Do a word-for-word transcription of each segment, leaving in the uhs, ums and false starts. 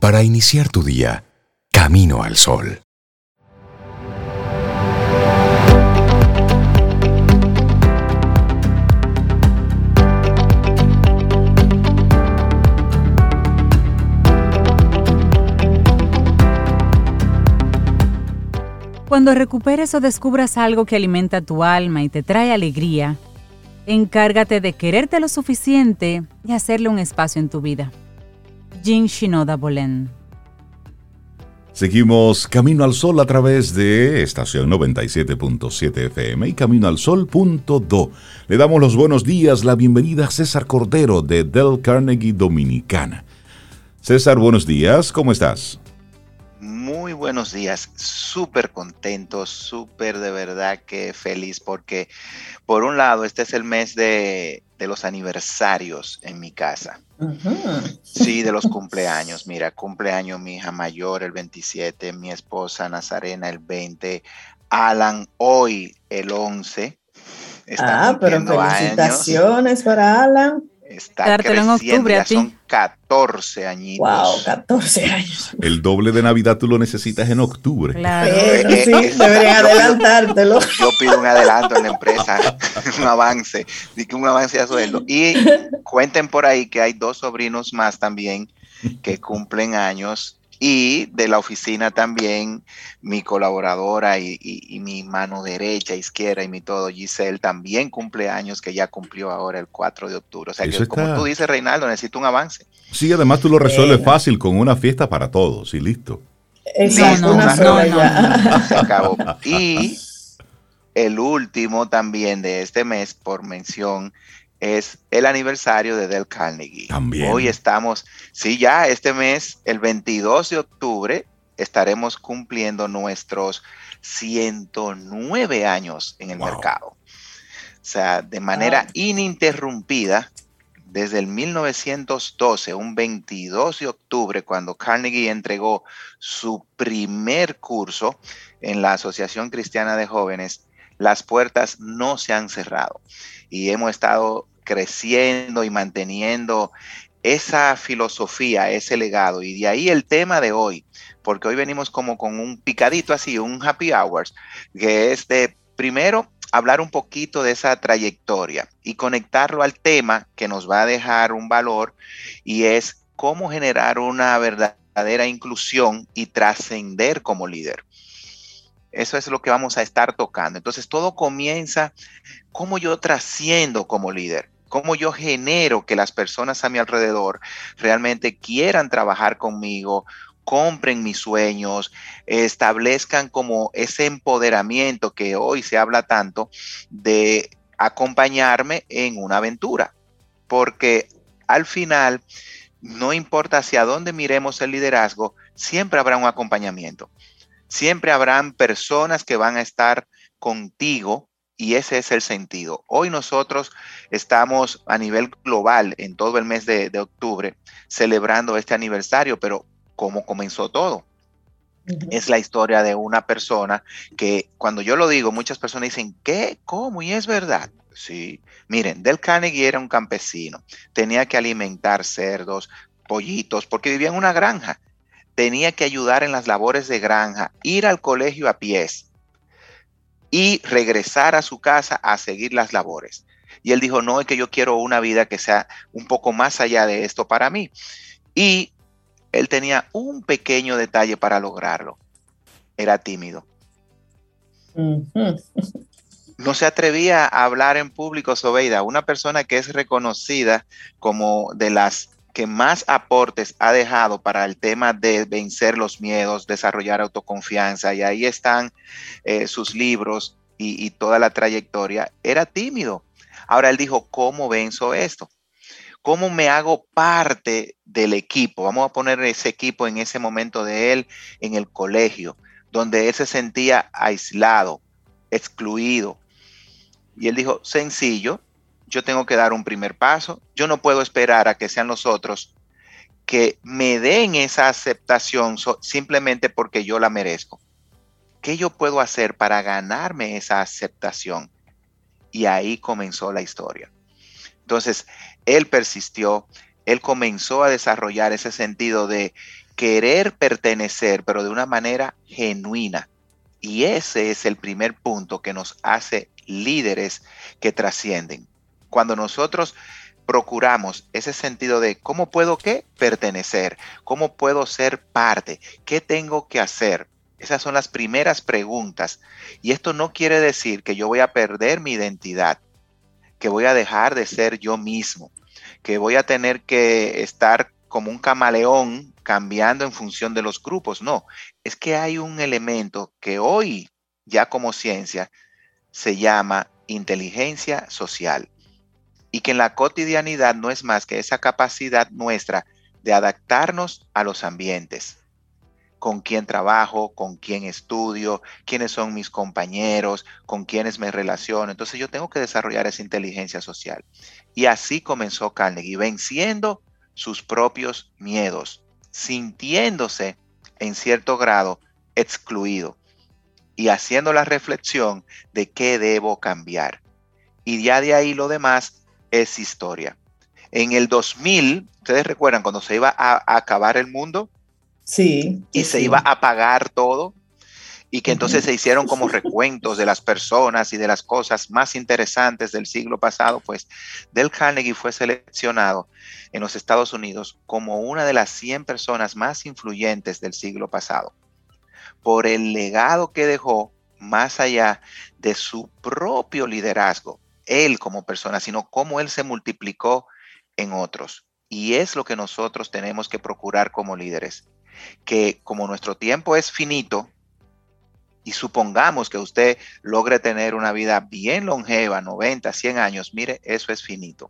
para iniciar tu día, camino al sol. Cuando recuperes o descubras algo que alimenta tu alma y te trae alegría, encárgate de quererte lo suficiente y hacerle un espacio en tu vida. Jin Shinoda Bolen. Seguimos Camino al Sol a través de estación noventa y siete punto siete F M y camino al sol punto do. Le damos los buenos días, la bienvenida a César Cordero de Dale Carnegie Dominicana. César, buenos días, ¿cómo estás? Muy buenos días, súper contento, súper de verdad que feliz porque por un lado este es el mes de, de los aniversarios en mi casa. Uh-huh. Sí, de los cumpleaños. Mira, cumpleaños mi hija mayor el veintisiete, mi esposa Nazarena el veinte, Alan hoy el once. Está ah, pero felicitaciones años. Para Alan. Está Dártelo creciendo, en octubre, ya a ti. Son catorce añitos. Wow, catorce años. El doble de Navidad tú lo necesitas en octubre. Claro. Pero sí, deberían adelantártelo. Yo pido un adelanto en la empresa, un avance, un avance a sueldo. Y cuenten por ahí que hay dos sobrinos más también que cumplen años. Y de la oficina también, mi colaboradora y, y, y mi mano derecha, izquierda y mi todo, Giselle, también cumple años, que ya cumplió ahora el cuatro de octubre. O sea Eso que, está... como tú dices, Reinaldo, necesito un avance. Sí, además tú lo resuelves eh, fácil con una fiesta para todos y listo. Exacto, una sola ya. Se acabó. Y el último también de este mes, por mención, es el aniversario de Dale Carnegie. También. Hoy estamos, sí, ya este mes, el veintidós de octubre, estaremos cumpliendo nuestros ciento nueve años en el wow. mercado. O sea, de manera wow. ininterrumpida, desde el mil novecientos doce, un veintidós de octubre, cuando Carnegie entregó su primer curso en la Asociación Cristiana de Jóvenes, las puertas no se han cerrado. Y hemos estado creciendo y manteniendo esa filosofía, ese legado. Y de ahí el tema de hoy, porque hoy venimos como con un picadito así, un happy hours, que es de, primero, hablar un poquito de esa trayectoria y conectarlo al tema que nos va a dejar un valor, y es cómo generar una verdadera inclusión y trascender como líder. Eso es lo que vamos a estar tocando. Entonces, todo comienza cómo yo trasciendo como líder, cómo yo genero que las personas a mi alrededor realmente quieran trabajar conmigo, compren mis sueños, establezcan como ese empoderamiento que hoy se habla tanto de acompañarme en una aventura. Porque al final, no importa hacia dónde miremos el liderazgo, siempre habrá un acompañamiento. Siempre habrán personas que van a estar contigo, y ese es el sentido. Hoy nosotros estamos a nivel global en todo el mes de, de octubre celebrando este aniversario, pero ¿cómo comenzó todo? Uh-huh. Es la historia de una persona que, cuando yo lo digo, muchas personas dicen, ¿qué? ¿Cómo? Y es verdad. Sí, miren, Dale Carnegie era un campesino, tenía que alimentar cerdos, pollitos, porque vivía en una granja. Tenía que ayudar en las labores de granja, ir al colegio a pies y regresar a su casa a seguir las labores. Y él dijo, no, es que yo quiero una vida que sea un poco más allá de esto para mí. Y él tenía un pequeño detalle para lograrlo. Era tímido. Uh-huh. No se atrevía a hablar en público, Sobeida. Una persona que es reconocida como de las que más aportes ha dejado para el tema de vencer los miedos, desarrollar autoconfianza, y ahí están eh, sus libros y, y toda la trayectoria. Era tímido. Ahora él dijo, ¿cómo venzo esto? ¿Cómo me hago parte del equipo? Vamos a poner ese equipo en ese momento de él en el colegio, donde él se sentía aislado, excluido. Y él dijo, sencillo, yo tengo que dar un primer paso. Yo no puedo esperar a que sean los otros que me den esa aceptación so, simplemente porque yo la merezco. ¿Qué yo puedo hacer para ganarme esa aceptación? Y ahí comenzó la historia. Entonces, él persistió, él comenzó a desarrollar ese sentido de querer pertenecer, pero de una manera genuina. Y ese es el primer punto que nos hace líderes que trascienden. Cuando nosotros procuramos ese sentido de cómo puedo qué pertenecer, cómo puedo ser parte, qué tengo que hacer. Esas son las primeras preguntas. Y esto no quiere decir que yo voy a perder mi identidad, que voy a dejar de ser yo mismo, que voy a tener que estar como un camaleón cambiando en función de los grupos. No, es que hay un elemento que hoy ya como ciencia se llama inteligencia social y que en la cotidianidad no es más que esa capacidad nuestra de adaptarnos a los ambientes. Con quién trabajo, con quién estudio, quiénes son mis compañeros, con quiénes me relaciono. Entonces yo tengo que desarrollar esa inteligencia social. Y así comenzó Carnegie, venciendo sus propios miedos, sintiéndose en cierto grado excluido y haciendo la reflexión de qué debo cambiar. Y ya de ahí lo demás es historia. En el dos mil, ¿ustedes recuerdan cuando se iba a, a acabar el mundo? Sí. Y sí, se sí. iba a apagar todo. Y que entonces uh-huh. se hicieron como recuentos de las personas y de las cosas más interesantes del siglo pasado. Pues Dale Carnegie fue seleccionado en los Estados Unidos como una de las cien personas más influyentes del siglo pasado, por el legado que dejó más allá de su propio liderazgo, él como persona, sino cómo él se multiplicó en otros. Y es lo que nosotros tenemos que procurar como líderes, que como nuestro tiempo es finito, y supongamos que usted logre tener una vida bien longeva, noventa, cien años, mire, eso es finito.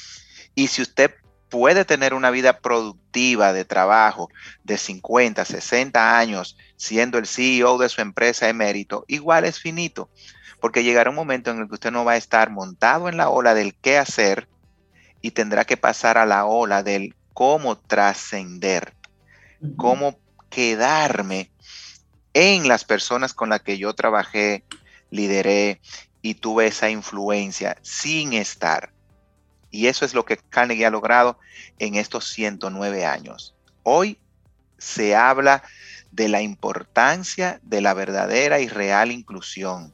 Y si usted puede tener una vida productiva de trabajo de cincuenta, sesenta años, siendo el C E O de su empresa emérito, igual es finito, porque llegará un momento en el que usted no va a estar montado en la ola del qué hacer y tendrá que pasar a la ola del cómo trascender, uh-huh. cómo quedarme en las personas con las que yo trabajé, lideré y tuve esa influencia sin estar. Y eso es lo que Carnegie ha logrado en estos ciento nueve años. Hoy se habla de la importancia de la verdadera y real inclusión.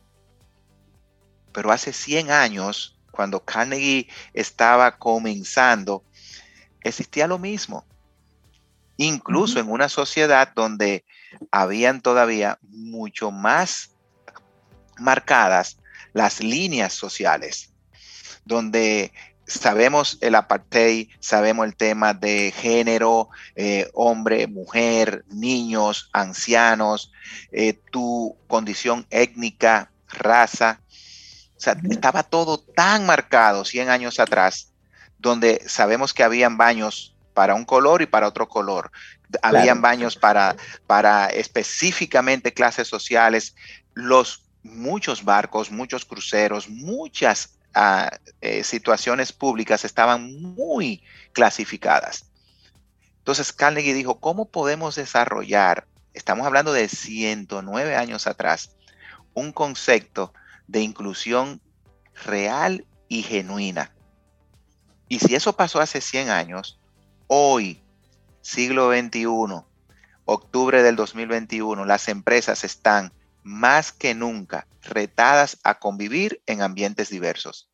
Pero hace cien años, cuando Carnegie estaba comenzando, existía lo mismo. Incluso uh-huh. en una sociedad donde habían todavía mucho más marcadas las líneas sociales, donde sabemos el apartheid, sabemos el tema de género, eh, hombre, mujer, niños, ancianos, eh, tu condición étnica, raza. O sea, uh-huh. estaba todo tan marcado cien años atrás, donde sabemos que habían baños para un color y para otro color. Claro. Habían baños para, para específicamente clases sociales, los muchos barcos, muchos cruceros, muchas uh, eh, situaciones públicas estaban muy clasificadas. Entonces Carnegie dijo, ¿cómo podemos desarrollar, estamos hablando de ciento nueve años atrás, un concepto de inclusión real y genuina? Y si eso pasó hace cien años, hoy, siglo veintiuno, octubre del dos mil veintiuno, las empresas están más que nunca retadas a convivir en ambientes diversos,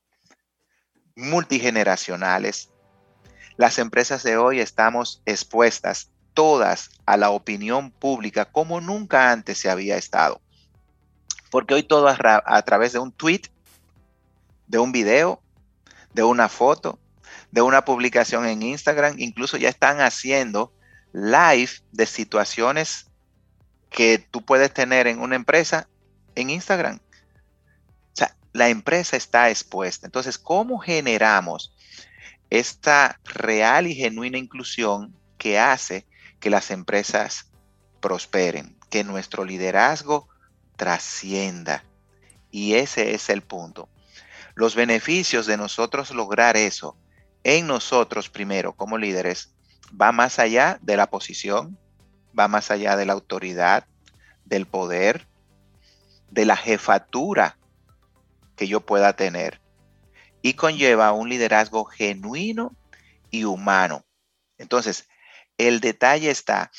multigeneracionales. Las empresas de hoy estamos expuestas todas a la opinión pública como nunca antes se había estado. Porque hoy todo a, a través de un tweet, de un video, de una foto, de una publicación en Instagram, incluso ya están haciendo live de situaciones que tú puedes tener en una empresa en Instagram. O sea, la empresa está expuesta. Entonces, ¿cómo generamos esta real y genuina inclusión que hace que las empresas prosperen, que nuestro liderazgo trascienda? Y ese es el punto. Los beneficios de nosotros lograr eso en nosotros primero como líderes va más allá de la posición, va más allá de la autoridad, del poder, de la jefatura que yo pueda tener, y conlleva un liderazgo genuino y humano. Entonces, el detalle está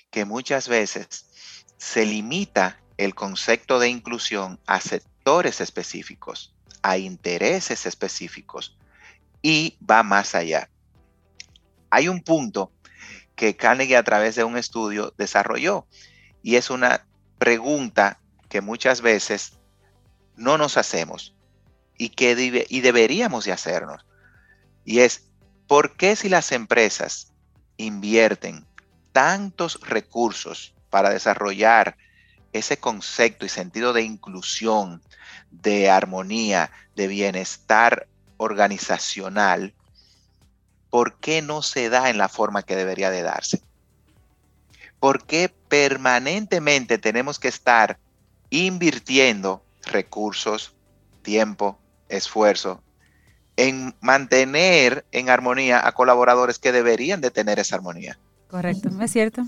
que muchas veces se limita el concepto de inclusión a sectores específicos, a intereses específicos y va más allá. Hay un punto que Carnegie a través de un estudio desarrolló y es una pregunta que muchas veces no nos hacemos y que debe, y deberíamos de hacernos. Y es, ¿por qué si las empresas invierten tantos recursos para desarrollar ese concepto y sentido de inclusión, de armonía, de bienestar organizacional, por qué no se da en la forma que debería de darse? ¿Por qué permanentemente tenemos que estar invirtiendo recursos, tiempo, esfuerzo en mantener en armonía a colaboradores que deberían de tener esa armonía? Correcto, es cierto.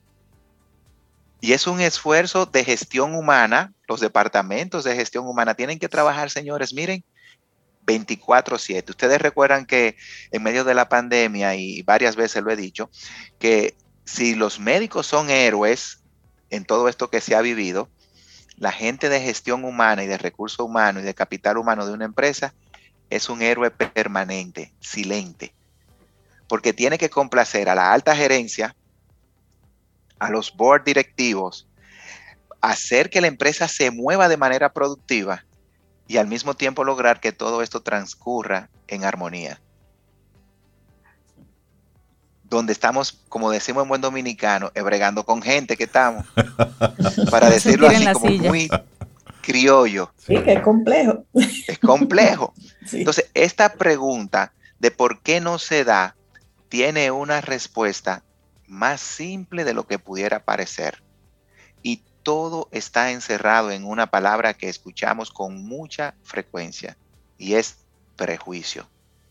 Y es un esfuerzo de gestión humana. Los departamentos de gestión humana tienen que trabajar, señores, miren, veinticuatro siete. Ustedes recuerdan que en medio de la pandemia, y varias veces lo he dicho, que si los médicos son héroes en todo esto que se ha vivido, la gente de gestión humana y de recursos humanos y de capital humano de una empresa es un héroe permanente, silente, porque tiene que complacer a la alta gerencia, a los board directivos, hacer que la empresa se mueva de manera productiva y al mismo tiempo lograr que todo esto transcurra en armonía. Donde estamos, como decimos en buen dominicano, bregando con gente que estamos, para decirlo así como silla. Muy criollo. Sí, que es complejo. Es complejo. Sí. Entonces, esta pregunta de por qué no se da, tiene una respuesta más simple de lo que pudiera parecer. Y todo está encerrado en una palabra que escuchamos con mucha frecuencia, y es prejuicio.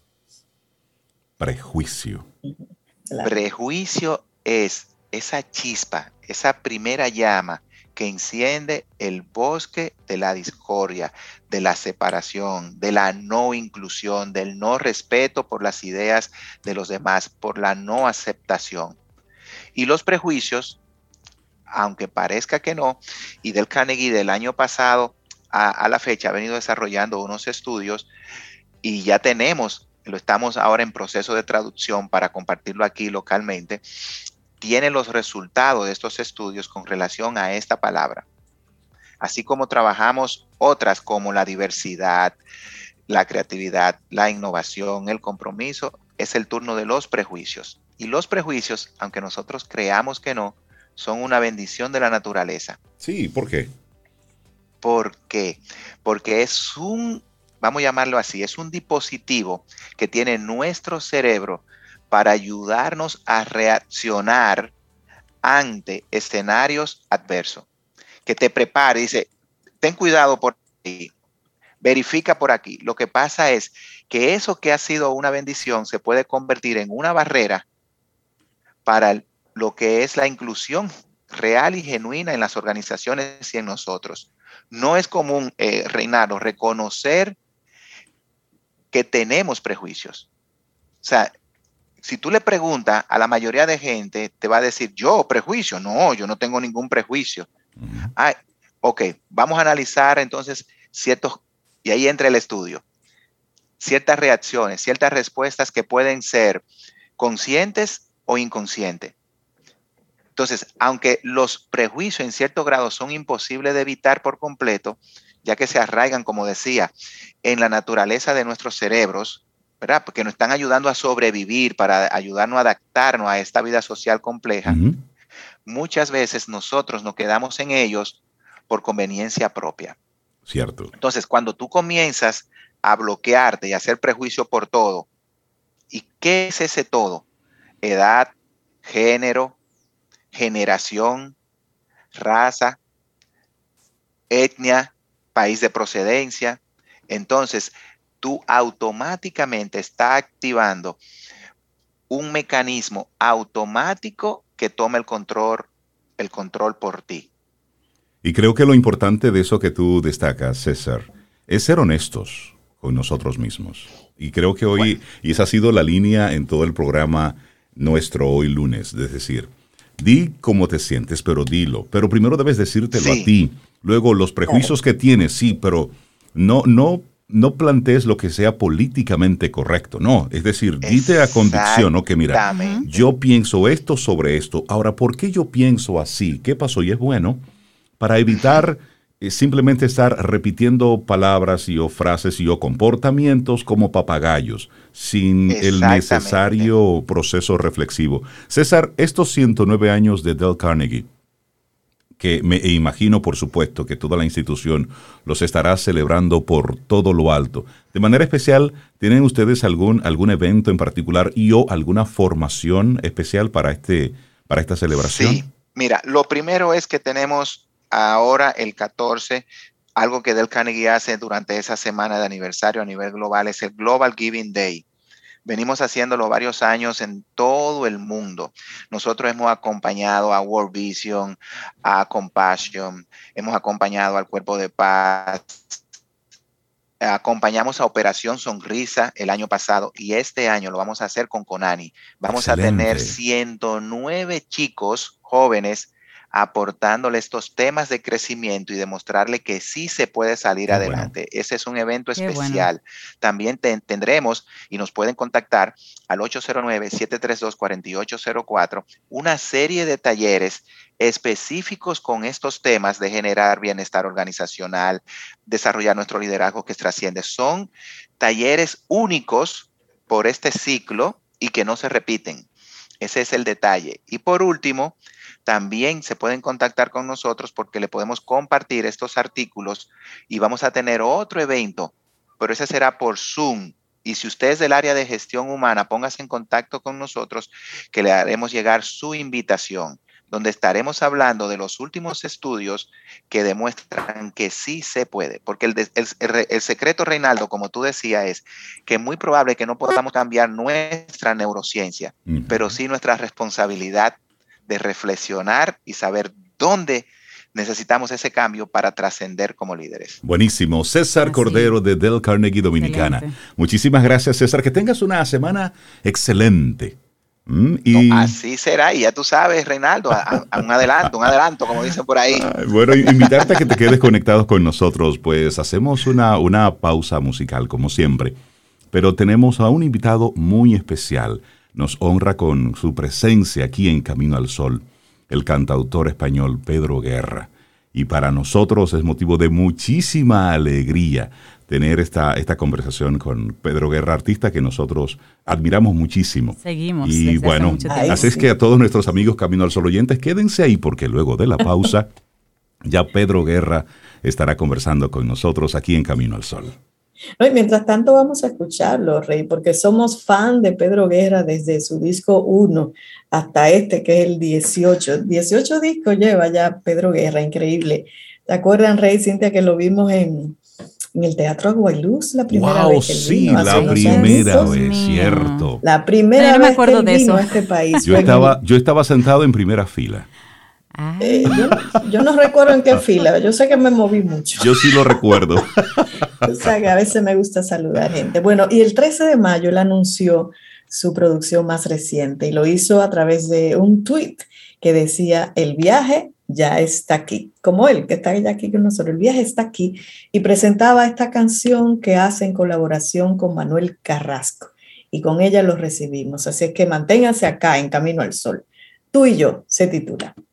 Prejuicio. Claro. Prejuicio es esa chispa, esa primera llama que enciende el bosque de la discordia, de la separación, de la no inclusión, del no respeto por las ideas de los demás, por la no aceptación. Y los prejuicios, aunque parezca que no, y Dale Carnegie del año pasado a, a la fecha ha venido desarrollando unos estudios y ya tenemos, lo estamos ahora en proceso de traducción para compartirlo aquí localmente, tiene los resultados de estos estudios con relación a esta palabra. Así como trabajamos otras como la diversidad, la creatividad, la innovación, el compromiso, es el turno de los prejuicios. Y los prejuicios, aunque nosotros creamos que no, son una bendición de la naturaleza. Sí, ¿por qué? ¿Por qué? Porque es un, vamos a llamarlo así, es un dispositivo que tiene nuestro cerebro para ayudarnos a reaccionar ante escenarios adversos. Que te prepare, dice, ten cuidado por aquí, verifica por aquí. Lo que pasa es que eso que ha sido una bendición se puede convertir en una barrera para el, lo que es la inclusión real y genuina en las organizaciones y en nosotros. No es común, eh, Reinaldo, reconocer que tenemos prejuicios. O sea, si tú le preguntas a la mayoría de gente, te va a decir, yo, prejuicio. No, yo no tengo ningún prejuicio. Uh-huh. Ah, ok, vamos a analizar entonces ciertos, y ahí entra el estudio, ciertas reacciones, ciertas respuestas que pueden ser conscientes o inconscientes. Entonces, aunque los prejuicios en cierto grado son imposibles de evitar por completo, ya que se arraigan, como decía, en la naturaleza de nuestros cerebros, ¿verdad? Porque nos están ayudando a sobrevivir, para ayudarnos a adaptarnos a esta vida social compleja. Uh-huh. Muchas veces nosotros nos quedamos en ellos por conveniencia propia. Cierto. Entonces, cuando tú comienzas a bloquearte y a hacer prejuicio por todo, ¿y qué es ese todo? Edad, género, generación, raza, etnia, país de procedencia. Entonces, tú automáticamente estás activando un mecanismo automático que toma el control, el control por ti. Y creo que lo importante de eso que tú destacas, César, es ser honestos con nosotros mismos. Y creo que hoy, bueno. y esa ha sido la línea en todo el programa nuestro hoy lunes, es decir, Di cómo te sientes, pero dilo. Pero primero debes decírtelo sí. a ti. Luego, los prejuicios claro. que tienes, sí, pero no, no, no plantees lo que sea políticamente correcto. No, es decir, dite a convicción, ¿no? Que mira, yo pienso esto sobre esto. Ahora, ¿por qué yo pienso así? ¿Qué pasó? Y es bueno para evitar eh, simplemente estar repitiendo palabras y o frases y o comportamientos como papagayos, sin el necesario proceso reflexivo. César, estos ciento nueve años de Dale Carnegie, que me imagino, por supuesto, que toda la institución los estará celebrando por todo lo alto. De manera especial, ¿tienen ustedes algún, algún evento en particular y o alguna formación especial para, este, para esta celebración? Sí, mira, lo primero es que tenemos ahora el catorce, algo que Dale Carnegie hace durante esa semana de aniversario a nivel global, es el Global Giving Day. Venimos haciéndolo varios años en todo el mundo. Nosotros hemos acompañado a World Vision, a Compassion, hemos acompañado al Cuerpo de Paz, acompañamos a Operación Sonrisa el año pasado y este año lo vamos a hacer con Conani. Vamos Excelente. a tener ciento nueve chicos jóvenes aportándole estos temas de crecimiento y demostrarle que sí se puede salir Qué adelante. Bueno. Ese es un evento Qué especial. Bueno. También te, tendremos y nos pueden contactar al ocho cero nueve, siete tres dos, cuatro ocho cero cuatro una serie de talleres específicos con estos temas de generar bienestar organizacional, desarrollar nuestro liderazgo que trasciende. Son talleres únicos por este ciclo y que no se repiten. Ese es el detalle. Y por último, también se pueden contactar con nosotros porque le podemos compartir estos artículos y vamos a tener otro evento, pero ese será por Zoom. Y si usted es del área de gestión humana, póngase en contacto con nosotros que le haremos llegar su invitación, donde estaremos hablando de los últimos estudios que demuestran que sí se puede. Porque el, el, el, el secreto, Reinaldo, como tú decías, es que es muy probable que no podamos cambiar nuestra neurociencia, uh-huh. pero sí nuestra responsabilidad de reflexionar y saber dónde necesitamos ese cambio para trascender como líderes. Buenísimo. César Así. Cordero de Dale Carnegie Dominicana. Excelente. Muchísimas gracias, César. Que tengas una semana excelente. Mm, y... no, así será, y ya tú sabes, Reinaldo, a, a un adelanto, un adelanto, como dicen por ahí. Ay, bueno, invitarte a que te quedes conectados con nosotros, pues hacemos una, una pausa musical, como siempre, pero tenemos a un invitado muy especial. Nos honra con su presencia aquí en Camino al Sol, el cantautor español Pedro Guerra. Y para nosotros es motivo de muchísima alegría tener esta, esta conversación con Pedro Guerra, artista que nosotros admiramos muchísimo. Seguimos. Y bueno, así sí. es que a todos nuestros amigos Camino al Sol oyentes, quédense ahí porque luego de la pausa ya Pedro Guerra estará conversando con nosotros aquí en Camino al Sol. No, y mientras tanto vamos a escucharlo, Rey, porque somos fan de Pedro Guerra desde su disco uno hasta este, que es el dieciocho. dieciocho discos lleva ya Pedro Guerra, increíble. ¿Te acuerdan, Rey, Cintia, que lo vimos en, en el Teatro Aguayluz la primera wow, vez que sí, vino? la primera vez, cierto. La primera no, vez me acuerdo que de vino eso. a este país. Yo estaba, yo estaba sentado en primera fila. Eh, yo, yo no recuerdo en qué fila, yo sé que me moví mucho. Yo sí lo recuerdo. O sea que a veces me gusta saludar gente. Bueno, y el trece de mayo él anunció su producción más reciente y lo hizo a través de un tweet que decía: el viaje ya está aquí, como él que está ya aquí con nosotros, el viaje está aquí, y presentaba esta canción que hace en colaboración con Manuel Carrasco y con ella lo recibimos. Así es que manténganse acá en Camino al Sol. Tú y yo se titula.